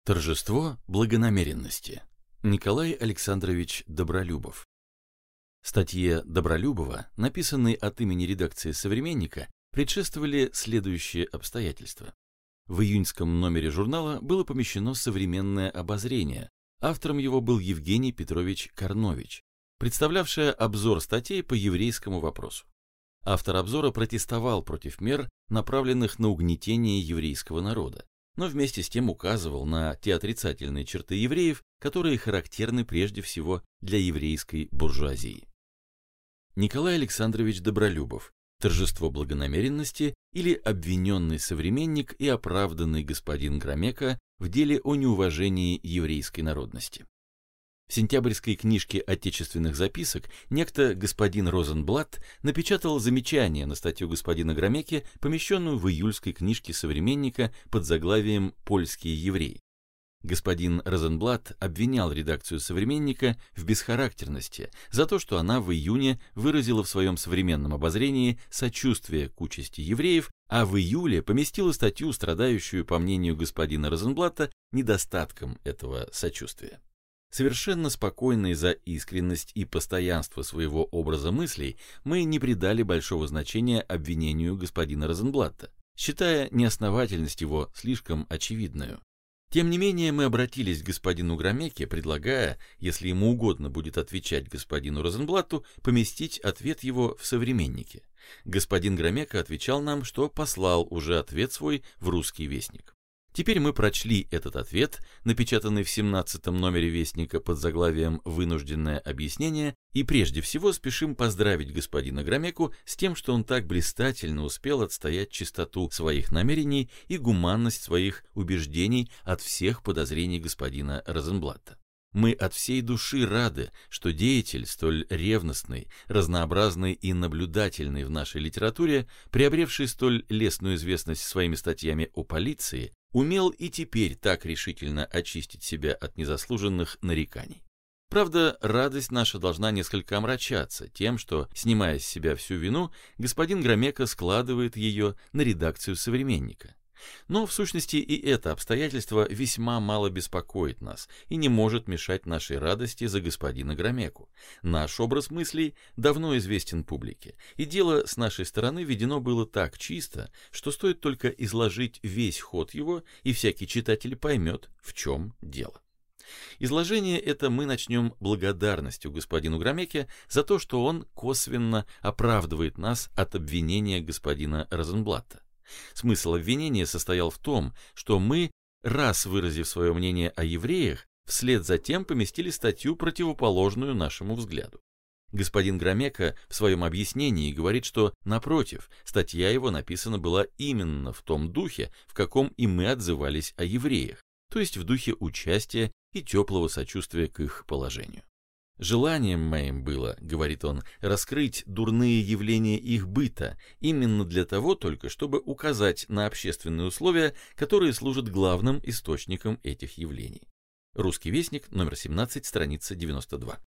Торжество благонамеренности. Николай Александрович Добролюбов. Статье Добролюбова, написанной от имени редакции «Современника», предшествовали следующие обстоятельства. В июньском номере журнала было помещено «Современное обозрение». Автором его был Евгений Петрович Корнович, представлявшее обзор статей по еврейскому вопросу. Автор обзора протестовал против мер, направленных на угнетение еврейского народа, но вместе с тем указывал на те отрицательные черты евреев, которые характерны прежде всего для еврейской буржуазии. Николай Александрович Добролюбов. Торжество благонамеренности или обвиненный современник и оправданный господин Громеко в деле о неуважении еврейской народности. В сентябрьской книжке отечественных записок некто господин Розенблат напечатал замечание на статью господина Громеки, помещенную в июльской книжке «Современника» под заглавием «Польские евреи». Господин Розенблат обвинял редакцию «Современника» в бесхарактерности за то, что она в июне выразила в своем современном обозрении сочувствие к участи евреев, а в июле поместила статью, страдающую, по мнению господина Розенблата, недостатком этого сочувствия. Совершенно спокойные за искренность и постоянство своего образа мыслей, мы не придали большого значения обвинению господина Розенблата, считая неосновательность его слишком очевидную. Тем не менее, мы обратились к господину Громеке, предлагая, если ему угодно будет отвечать господину Розенблату, поместить ответ его в «Современнике». Господин Громека отвечал нам, что послал уже ответ свой в «Русский вестник». Теперь мы прочли этот ответ, напечатанный в 17-м номере «Вестника» под заглавием «Вынужденное объяснение», и прежде всего спешим поздравить господина Громеку с тем, что он так блистательно успел отстоять чистоту своих намерений и гуманность своих убеждений от всех подозрений господина Розенблата. Мы от всей души рады, что деятель, столь ревностный, разнообразный и наблюдательный в нашей литературе, приобревший столь лестную известность своими статьями о полиции, умел и теперь так решительно очистить себя от незаслуженных нареканий. Правда, радость наша должна несколько омрачаться тем, что, снимая с себя всю вину, господин Громеко складывает ее на редакцию «Современника». Но, в сущности, и это обстоятельство весьма мало беспокоит нас и не может мешать нашей радости за господина Громеку. Наш образ мыслей давно известен публике, и дело с нашей стороны ведено было так чисто, что стоит только изложить весь ход его, и всякий читатель поймет, в чем дело. Изложение это мы начнем благодарностью господину Громеке за то, что он косвенно оправдывает нас от обвинения господина Розенблата. Смысл обвинения состоял в том, что мы, раз выразив свое мнение о евреях, вслед за тем поместили статью, противоположную нашему взгляду. Господин Громеко в своем объяснении говорит, что, напротив, статья его написана была именно в том духе, в каком и мы отзывались о евреях, то есть в духе участия и теплого сочувствия к их положению. «Желанием моим было, — говорит он, — раскрыть дурные явления их быта, именно для того только, чтобы указать на общественные условия, которые служат главным источником этих явлений». Русский вестник, номер 17, страница 92.